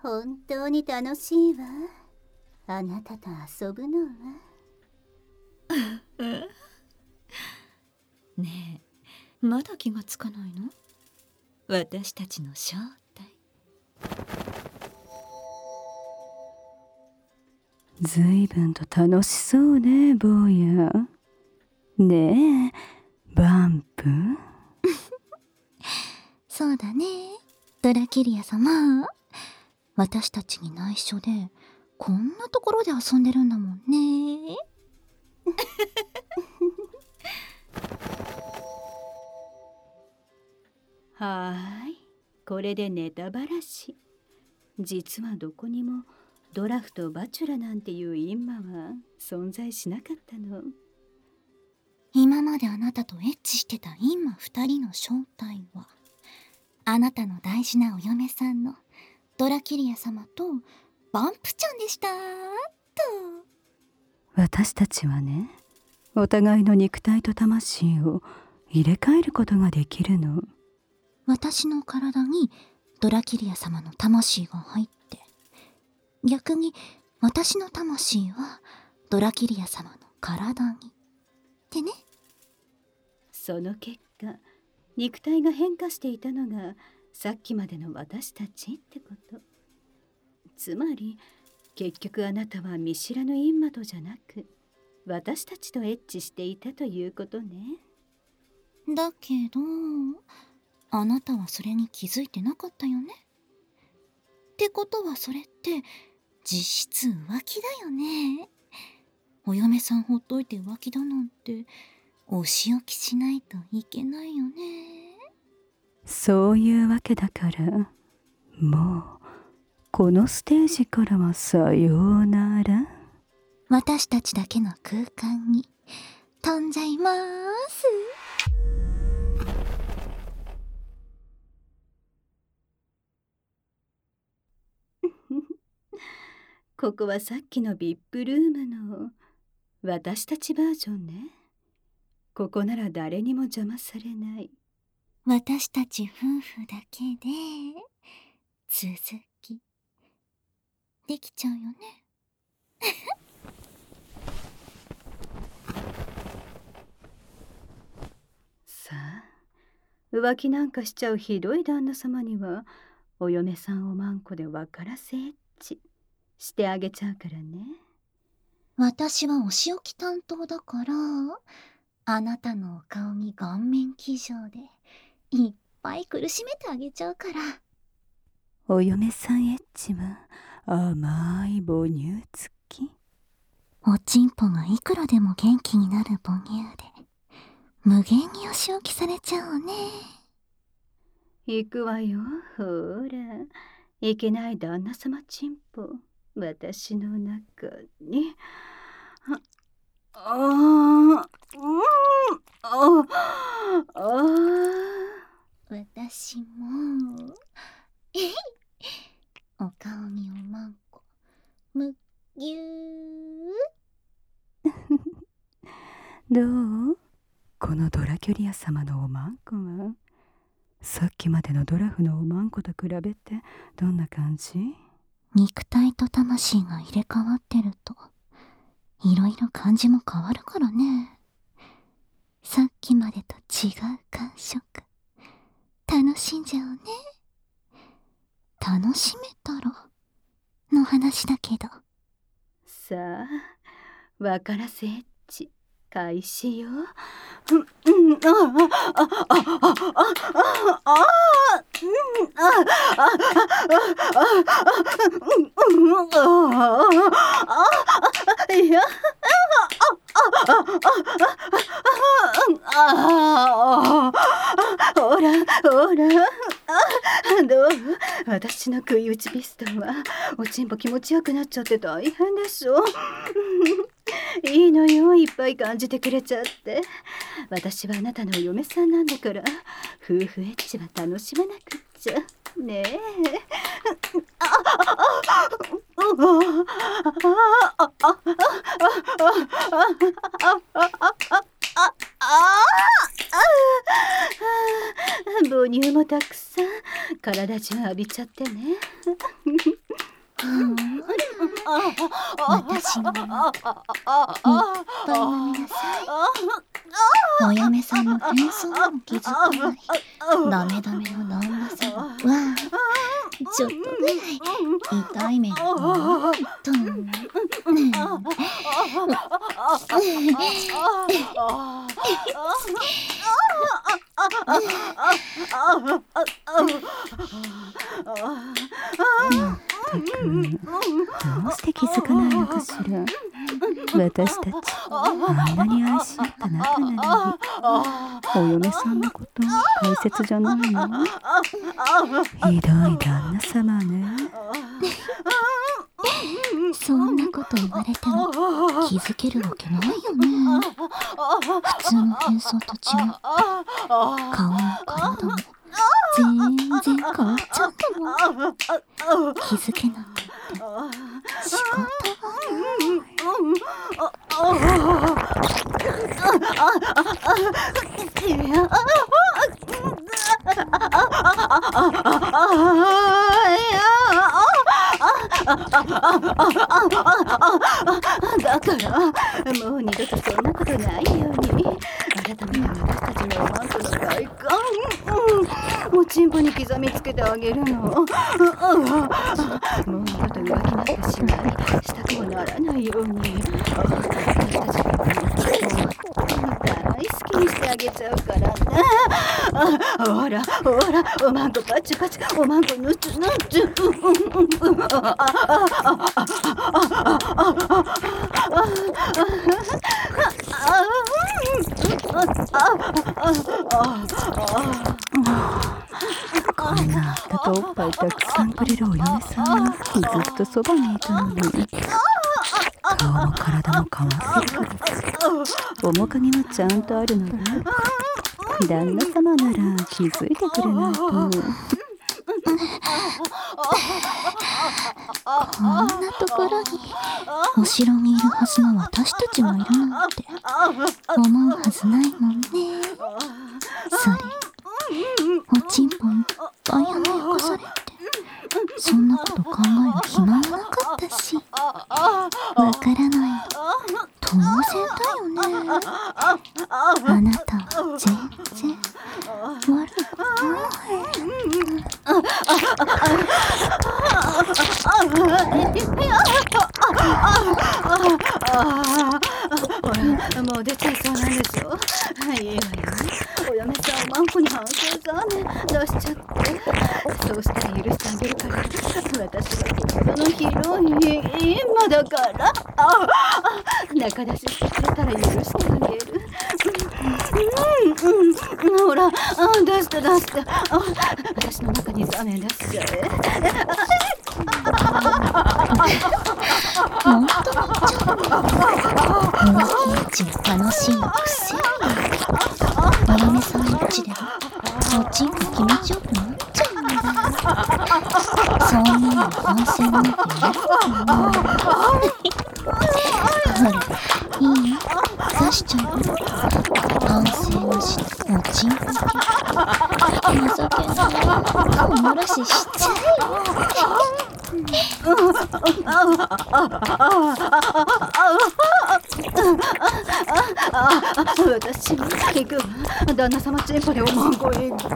本当に楽しいわ。あなたと遊ぶのは。 ねえ、まだ気がつかないの？私たちの正体。 ずいぶんと楽しそうね、坊や。ねえ、バンプ。 そうだね、ドラキリア様。私たちに内緒でこんなところで遊んでるんだもんね。 はーい、これでネタばらし。実はどこにもドラフとバチュラなんていう陰魔は存在しなかったの。 今まであなたとエッチしてた陰魔2人の正体は、あなたの大事なお嫁さんのドラキリア様とバンプちゃんでしたと。 私たちはね、お互いの肉体と魂を入れ替えることができるの。 私の体にドラキリア様の魂が入って、逆に私の魂はドラキリア様の体にってね。 その結果、肉体が変化していたのがさっきまでの私たちってこと。つまり結局あなたは見知らぬ陰魔とじゃなく、私たちとエッチしていたということね。 だけどあなたはそれに気づいてなかったよね。ってことはそれって実質浮気だよね。お嫁さんほっといて浮気だなんてお仕置きしないといけないよね。 そういうわけだから、もうこのステージからはさようなら。 私たちだけの空間に飛んじゃいます。 ここはさっきの VIP ルームの私たちバージョンね。ここなら誰にも邪魔されない。 私たち夫婦だけで続きできちゃうよね。 さあ、浮気なんかしちゃうひどい旦那様にはお嫁さんをマンコで分からせエッチしてあげちゃうからね。 私はお仕置き担当だから、あなたのお顔に顔面騎乗でいっぱい苦しめてあげちゃうから。 お嫁さんエッチは甘い母乳付き。 おちんぽがいくらでも元気になる母乳で無限にお仕置きされちゃうわね。 行くわよ、ほら。いけない旦那様ちんぽ私の中に。 私もお顔におまんこむぎゅー。 どう？このドラキュリア様のおまんこはさっきまでのドラフのおまんこと比べてどんな感じ？ 肉体と魂が入れ替わってるといろいろ感じも変わるからね。さっきまでと違う感触楽しんじゃうね。楽しめたらの話だけど。 さあ、分からせエッチ開始よ。いや、ほらほら、どう？私の食い打ちピストンはおちんぽ気持ちよくなっちゃって大変でしょ。いいのよ、いっぱい感じてくれちゃって。私はあなたのお嫁さんなんだから、夫婦エッチは楽しめなくっちゃねえ。母乳もたくさん体中浴びちゃってね。 私にいっぱい飲みなさい。お嫁さんの変装にも気づかないダメダメのナンバさんはちょっとぐらい痛い目にとどうして気づかないのかしら。私たちあんなに愛し合った仲なのに、お嫁さんのこと大切じゃないの？ひどい旦那様ね。 そんなこと言われても気づけるわけないよね。普通の変装と違って顔も体も全然変わっちゃったの。気づけなくて仕方がだからもう二度とそんなことないように改めて私たちのおまんこの外観、おちんぽに刻みつけてあげるの。もう二度と浮気なんかしないしたくもならないように私たちの大好きにしてあげちゃうからね。ほらほらおまんこパチパチおまんこぬつぬつこんなあったかおっぱいたくさんくれるお嫁さんがずっとそばにいたのに、顔も体も変わってるから面影はちゃんとあるのね。旦那様なら気づいてくれないと思う。 こんなところにお城にいるはずの私たちがいるなんて思うはずないもんね。それおちんぽいっぱい甘やかされてそんなこと考える暇もなかったし、わからないの当然だよね。あなたは全然悪くほらもう出ちゃいそうなんでしょ。いいわよね。お嫁さんをマンコに反省さ出しちゃって、そうしたら許してあげるから。私が心の広い今だから中出ししてくれたら許してあげる。ほら出して出して私の中にザメ出しちゃえ。 本当にちょっと浮気うち楽しいくせにお嫁さんのうちでもおちんこ気持ちよくなっちゃうんだ。そういうの反省なんて嫌だもん。ほらいいよ出しちゃうよ。反省をしておちんこ情けないおもらししちゃ私行くわ。旦那様チンポでおまんこ行く。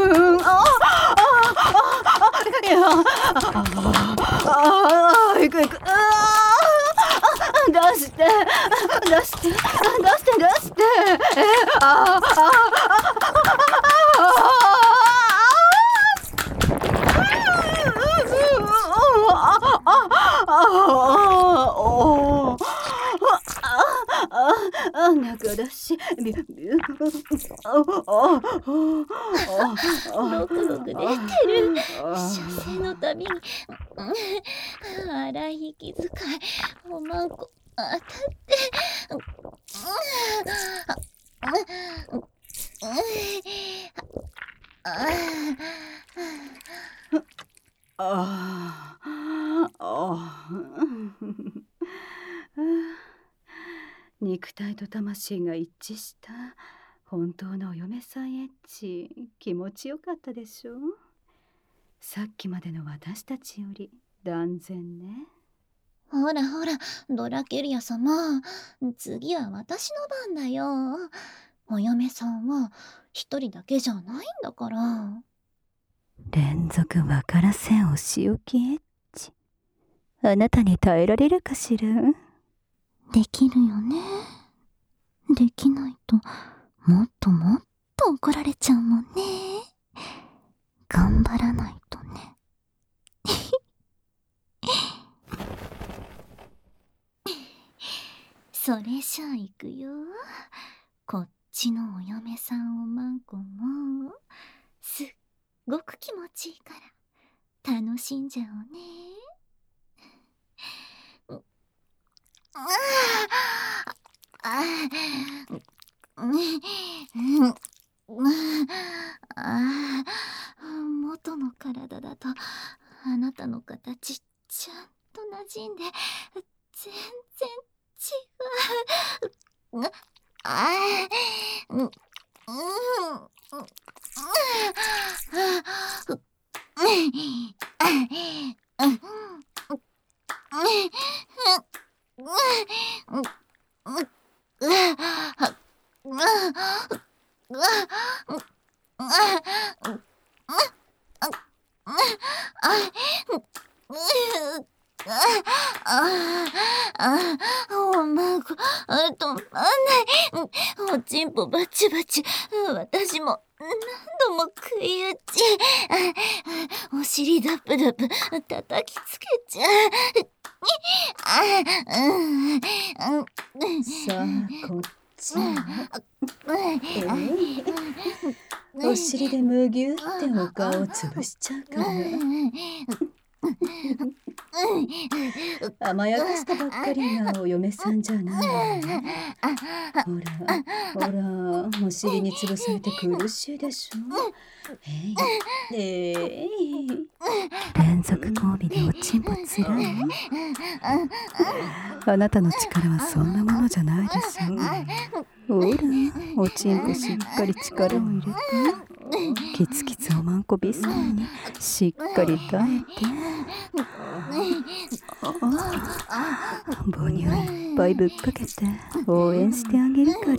いや行く行く。出して出して出して出して中だしビュビュごくごく出てる。射精のたびに荒い息遣いおまんこ当たって肉体と魂が一致した本当のお嫁さんエッチ、気持ちよかったでしょう。さっきまでの私たちより断然ね。 ほらほら、ドラキュリア様、次は私の番だよ。お嫁さんは一人だけじゃないんだから。 連続分からせんお仕置きエッチ。あなたに耐えられるかしら。 できるよね。できないともっともっと怒られちゃうもんね。頑張らないとね。それじゃあ行くよ。こっちのお嫁さんおまんこもすっごく気持ちいいから楽しんじゃおうね。元の体だとあなたの形ちゃんと馴染んで全然違う。おまご、止まんない。おちんぽバチバチ。私も何度も食い打ち。お尻ダプダプ叩きつけちゃう。 さあこっち。お尻でむぎゅってお顔を潰しちゃうから。甘やかしたばっかりなお嫁さんじゃないわね。ほらほら、お尻に潰されて苦しいでしょ。 連続交尾でおちんぽつらい。あなたの力はそんなものじゃないでしょ。ほら、おちんぽしっかり力を入れて、キツキツおまんこビスコにしっかり耐えて、母乳いっぱいぶっかけて応援してあげるから。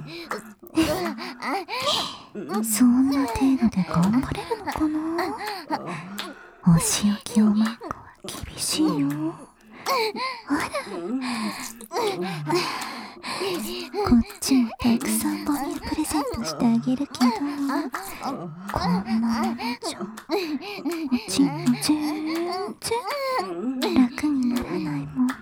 そんな程度で頑張れるのかな。お仕置きおまんこは厳しいよ。こっちもたくさん母乳プレゼントしてあげるけど、こんなのじゃおちんぽ全然楽にならないもんね。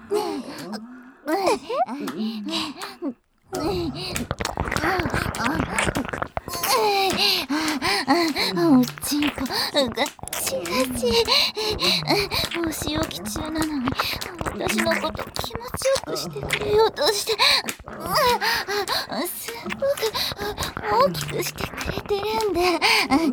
おちんぽガチガチ。お仕置き中なのに私のこと気持ちよくしてくれようとして、すごく大きくしてくれてるんで。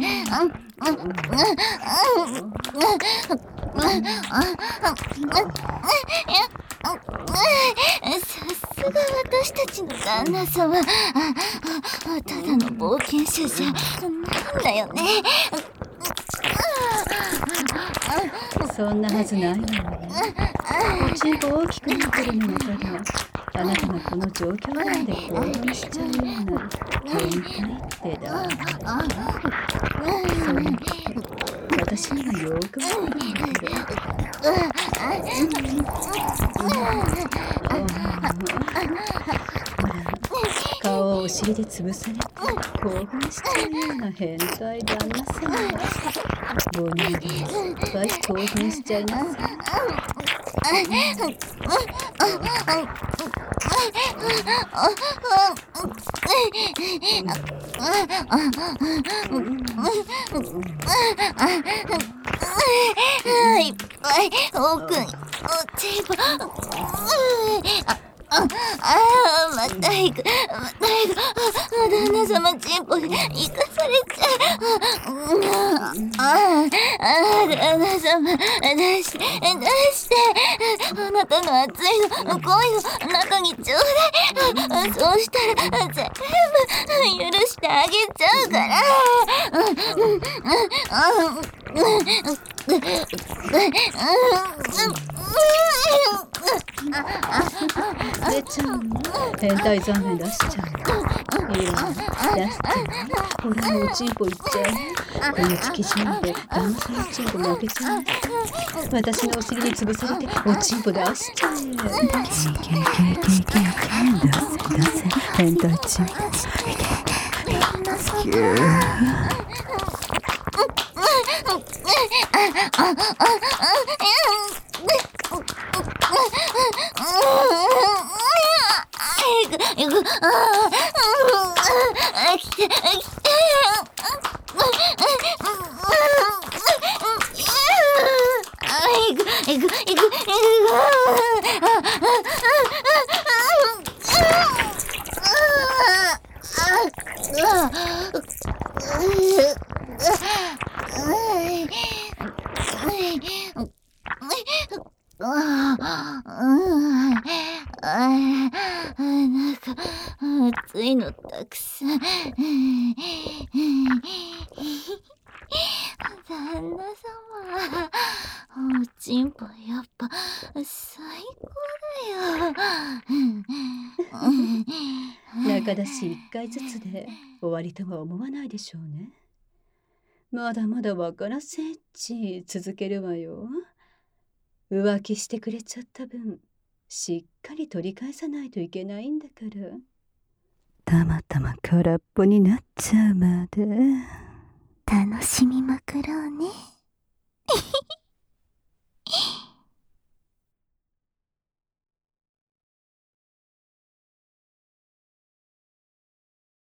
さすが私たちの旦那様。ただの冒険者じゃなんだよね。 そんなはずないわよ。おちんぽ大きくなってるのもただあなたがこの状況内で行動しちゃうような変態ってだ。そんなこと私にはよくわかるんだけど。顔をお尻で潰されて興奮しちゃうような変態旦那さんは母乳でいっぱい興奮しちゃいます。 いっぱい奥におちんぽ。また行く、また行く。旦那様ちんぽに行かされちゃう。旦那様出して出して。あなたの熱いの恋の中にちょうだい。そうしたら全部許してあげちゃうから。 出ちゃうの？変態残念出しちゃうの？いいわ、出しちゃうの？ほらもうチンポいっちゃえ。このチキシなんて騙されチンポ負けちゃう。私のお尻に潰されておチンポ出しちゃえ。 出せ変態チンポ。 なんか暑いのたくさん。旦那様、おちんぽやっぱ最高だよ。 中だし1回ずつで終わりとは思わないでしょうね。まだまだわからせっち続けるわよ。浮気してくれちゃった分しっかり取り返さないといけないんだから。 たまたま空っぽになっちゃうまで楽しみまくろうね。